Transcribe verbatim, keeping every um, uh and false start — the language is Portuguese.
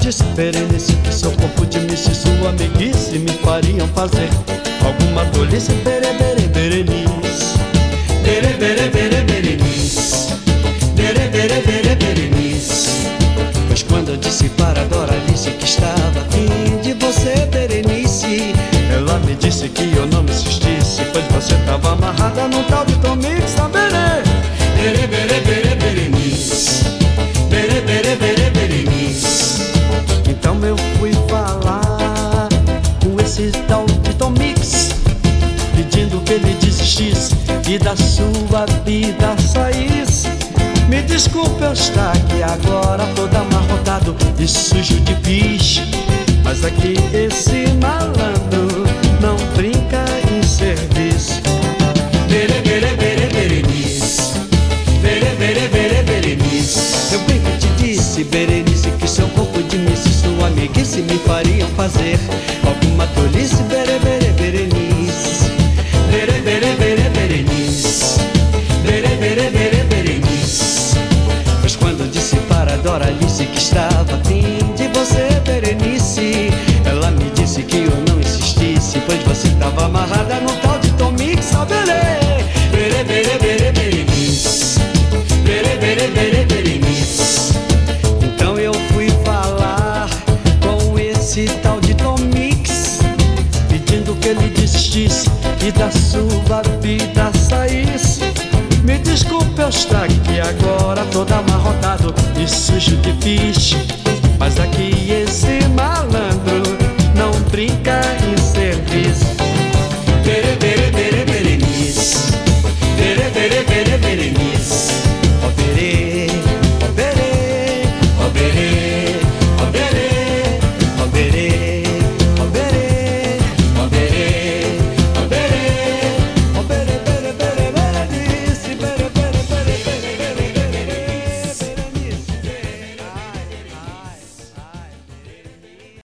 disse Berenice que seu corpo de missa e sua meiguice me fariam fazer alguma tolice. Bere, bere, Berenice. Bere, bere, bere, Berenice. Bere, bere, bere, Berenice. Pois quando eu disse para Doralice que estava afim de você, Berenice, ela me disse que eu não me insistisse, pois você estava amarrada num tal de Tom Mix. Bere, bere, bere, bere, Berenice. Bere, bere, bere, Berenice. Então eu fui falar com esse tal de Tom Mix, pedindo que ele desistisse e da sua vida saísse. Me desculpe eu estar aqui agora todo amarrotado e sujo de bicho, mas aqui esse malandro não brinca em serviço. Bere, bere, bere, Berenice. Bere, bere, bere, Berenice. Eu bem que te disse, Berenice, que seu corpo de missa e sua amiguice me fariam fazer alguma tolice. Bere, bere, Berenice. Bere, bere, bere, Berenice. Bere, bere, bere, Berenice. Pois quando eu disse para Doralice que estava afim de você, Berenice, ela me disse que eu não insistisse, pois você estava amarrada no tal de Tom Mix. Bere, bere, bere, bere, Berenice. Bere, bere, bere, Berenice. Então eu fui falar com esse tal de Tom Mix, pedindo que ele desistisse e da sua vida saísse. Me desculpe eu estar aqui agora todo amarrotado e sujo de bicho,